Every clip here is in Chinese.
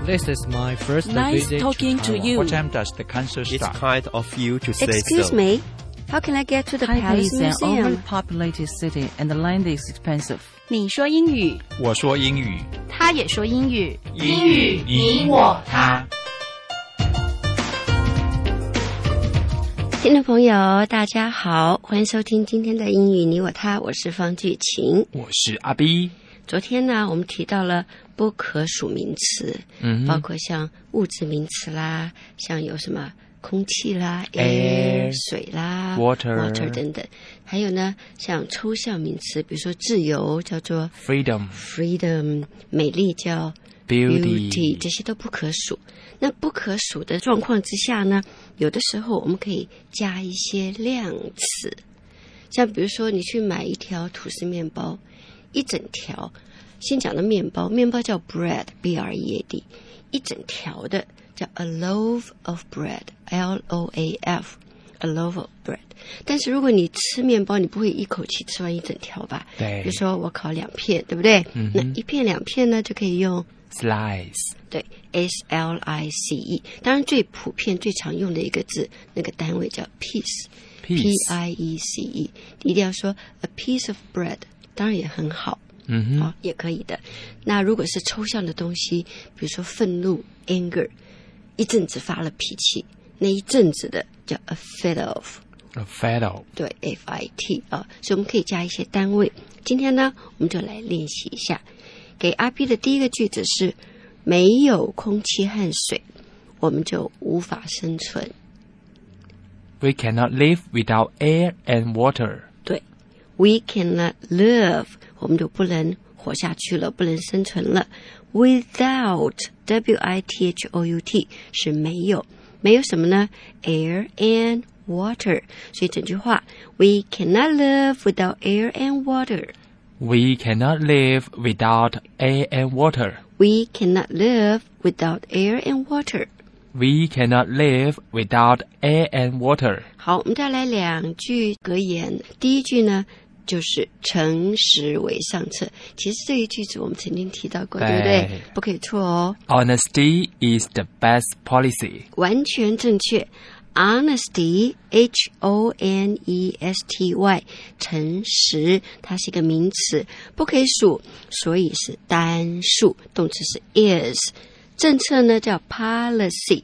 This is my first Nice visit talking to you. What time does the concert It's start? kind of you to say Excuse so. me, how can I get to the Taipei Palace is an Museum? overpopulated city and the land is expensive. 你说英语， 我说英语， 他也说英语， 英语你我他。 听众朋友，大家好，欢迎收听今天的英语你我他，我是方巨晴。 我是阿 B。 昨天呢，我们提到了不可数名词，包括像物质名词啦，像有什么空气啦、air 水啦、 water 等等，还有呢，像抽象名词，比如说自由叫做 freedom， 美丽叫 beauty， 这些都不可数。那不可数的状况之下呢，有的时候我们可以加一些量词，像比如说你去买一条吐司面包，一整条，先讲的面包叫 bread B-R-E-A-D， 一整条的叫 a loaf of bread L-O-A-F a loaf of bread。 但是如果你吃面包，你不会一口气吃完一整条吧？ 对， 比如说我烤2片，对不对？那一片2片呢就可以用 slice， 对 S-L-I-C-E。 当然最普遍最常用的一个字，那个单位叫 piece P-I-E-C-E， 一定要说 a piece of bread， 当然也很好，也可以的。那如果是抽象的东西，比如说愤怒 anger， 一阵子发了脾气，那一阵子的叫 a fit of， 对 F-I-T 啊，所以我们可以加一些单位。今天呢，我们就来练习一下。给阿 B 的第一个句子是：没有空气和水，我们就无法生存。 We cannot live without air and water. 对 ，We cannot live， 我们就不能活下去了，不能生存了。Without W-I-T-H-O-U-T 是没有，没有什么呢 ？Air and water， 所以整句话 We cannot live without air and water. We cannot live without air and water. We cannot live without air and water. We cannot live without air and water. 好，我们再来2句格言。第一句呢，就是诚实为上策。其实这一句子我们曾经提到过，对不对？不可以错哦。 Honesty is the best policy. 完全正确。Honesty, H-O-N-E-S-T-Y， 诚实，它是一个名词，不可以数，所以是单数，动词是 is。政策呢叫 policy,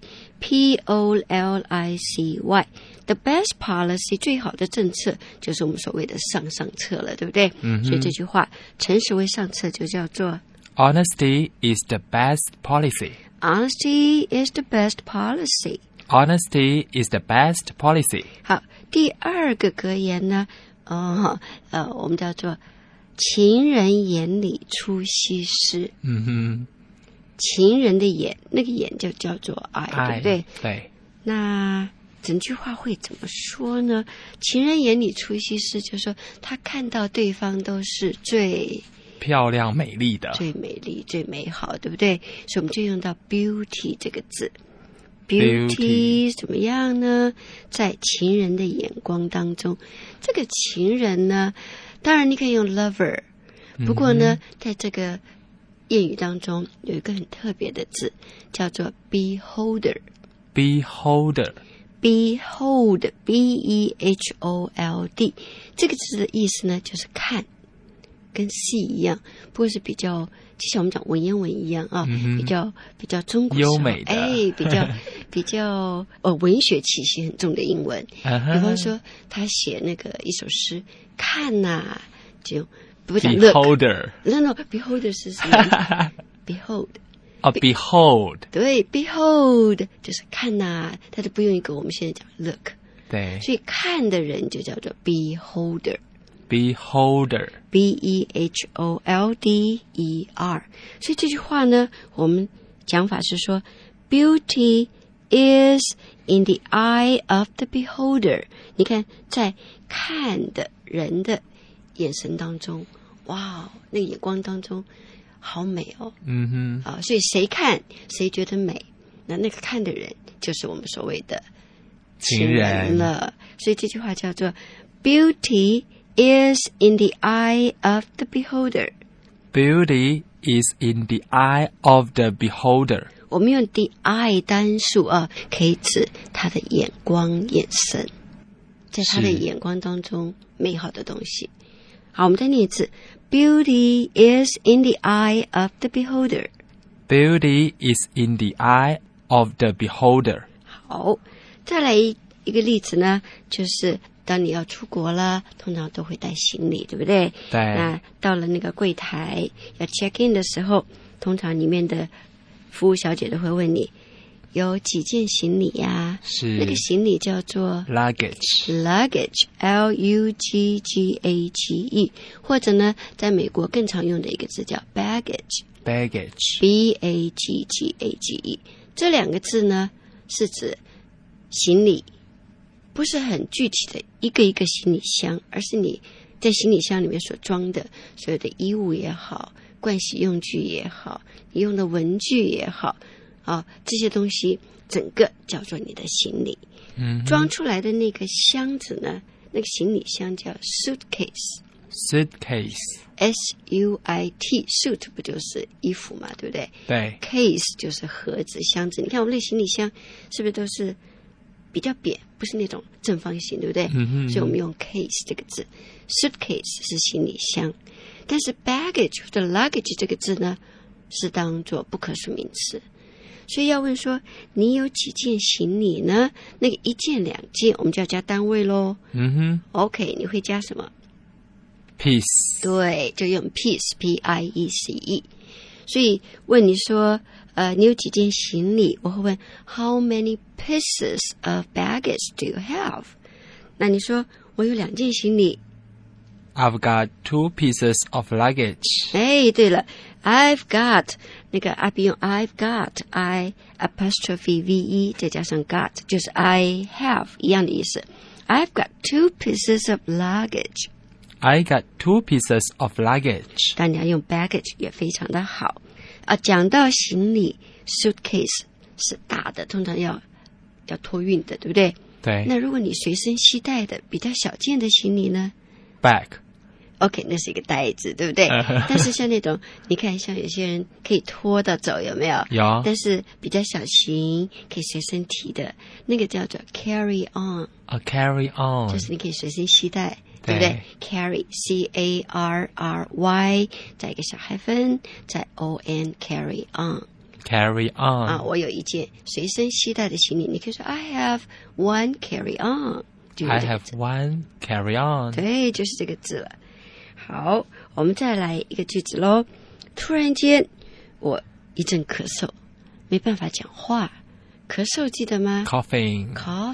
P-O-L-I-C-Y。 The best policy， 最好的政策就是我们所谓的上策了，对不对？所以这句话诚实为上策就叫做 Honesty is the best policy. Honesty is the best policy. Honesty is the best policy. 好，第二个格言呢，我们叫做情人眼里出西施。情人的眼，那个眼就叫做爱，对不对？ 对。 那整句话会怎么说呢？情人眼里出西施，就是说他看到对方都是最漂亮美丽的， 最美丽最美好，对不对？所以我们就用到 beauty 这个字。Beauty 怎么样呢？在情人的眼光当中，这个情人呢，当然你可以用 lover， 不过呢，在这个谚语当中有一个很特别的字，叫做 beholder。Behold B-E-H-O-L-D 这个字的意思呢，就是看，跟 see 一样，不过是比较就像我们讲文言文一样啊，比较中国优美的， 比较文学气息很重的英文。比方说他写那个一首诗，看呐，就不讲 beholder。 No beholder 是什么 behold。 对 behold 就是看呐，他就不用一个我们现在讲 look。 对， 所以看的人就叫做 beholder B-E-H-O-L-D-E-R。 所以这句话呢，我们讲法是说 Beauty is in the eye of the beholder。 你看在看的人的眼神当中，哇，那个眼光当中好美哦。所以谁看谁觉得美，那个看的人就是我们所谓的情人了。所以这句话叫做 Beauty is in the eye of the beholder. Beauty is in the eye of the beholder. 我们用 the eye 单数啊，可以指他的眼光、眼神，在他的眼光当中美好的东西。好，我们再念一次 Beauty is in the eye of the beholder. Beauty is in the eye of the beholder. 好，再来一个例子呢，就是当你要出国了，通常都会带行李，对不对？ 对。 那到了那个柜台要 check in 的时候，通常里面的服务小姐都会问你有几件行李呀？ 是那个行李叫做 luggage L-U-G-G-A-G-E， 或者呢，在美国更常用的一个字叫 baggage B-A-G-G-A-G-E。 这两个字呢是指行李，不是很具体的一个一个行李箱，而是你在行李箱里面所装的所有的衣物也好，盥洗用具也好，你用的文具也好这些东西整个叫做你的行李。装出来的那个箱子呢，那个行李箱叫 suitcase S-U-I-T suit 不就是衣服嘛，对不对？ 对。 case 就是盒子箱子。你看我们那行李箱是不是都是比较扁，不是那种正方形，对不对？所以我们用 case 这个字。 suitcase 是行李箱，但是 baggage 或者 luggage 这个字呢是当作不可数名词。所以要问说你有几件行李呢？那个一件两件我们就要加单位咯。OK， 你会加什么？ piece。 对，就用 piece P-I-E-C-E。 所以问你说你有几件行李，我会问 How many pieces of baggage do you have？ 那你说我有2件行李， I've got 2 pieces of luggage。 哎，对了， I've got 那个 I 用 I've got I apostrophe V-E 再加上 got 就是 I have 一样的意思。 I've got 2 pieces of luggage。 I got 2 pieces of luggage。 当然用 baggage 也非常的好讲到行李 suitcase 是大的，通常要托运的，对不对？ 对。 那如果你随身携带的比较小件的行李呢？ bag。 OK， 那是一个袋子，对不对？但是像那种你看像有些人可以拖着走，有没有？ 有。 但是比较小型可以随身提的那个叫做 carry on。 carry on 就是你可以随身携带，对不对？ carry C-A-R-R-Y 再一个小海分再 O-N carry on。 carry on 我有一件随身携带的行李，你可以说 I have one carry on。 I have one carry on。 对，就是这个字了。好，我们再来一个句子咯。突然间我一阵咳嗽，没办法讲话。咳嗽记得吗？ coughing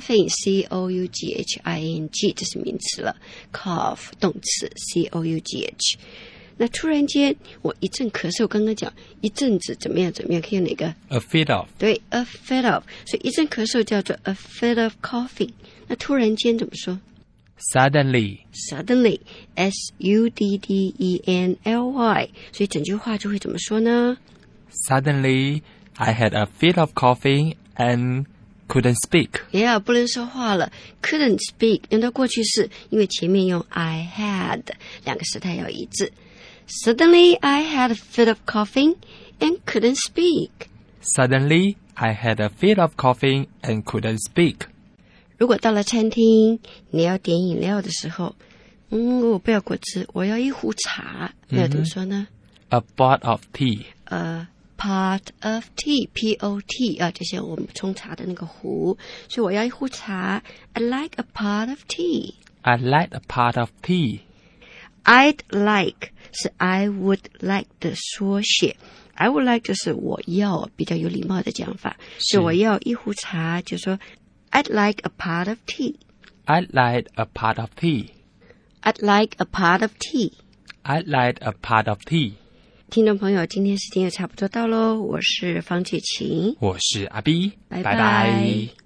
C-O-U-G-H-I-N-G 这是名词了， cough 动词 C-O-U-G-H。 那突然间我一阵咳嗽，刚刚讲一阵子怎么样怎么样，可以用哪个？ a fit of。 对， a fit of。 所以一阵咳嗽叫做 a fit of coughing。 那突然间怎么说？ suddenly S-U-D-D-E-N-L-Y。 所以整句话就会怎么说呢？ Suddenly I had a fit of coughing and couldn't speak。 不能说话了。 couldn't speak 用到过去式，因为前面用 I had 两个时态要一致。 Suddenly I had a fit of coughing and couldn't speak。 Suddenly I had a fit of coughing and couldn't speak。 如果到了餐厅你要点饮料的时候，我不要果汁，我要一壶茶，那要怎么说呢？ A pot of tea。 A pot of tea P-O-T 就像我们冲茶的那个壶，所以我要一壶茶。 I'd like a pot of tea。 I'd like a pot of tea。 I'd like 是 I would like 的缩写， I would like 就是我要，比较有礼貌的讲法，所以我要一壶茶就说I'd like a pot of tea。 I'd like a pot of tea。 I'd like a pot of tea。 I'd like a pot of tea。 听众朋友，今天时间也差不多到咯，我是方介琴， 我是阿 B， 拜拜拜。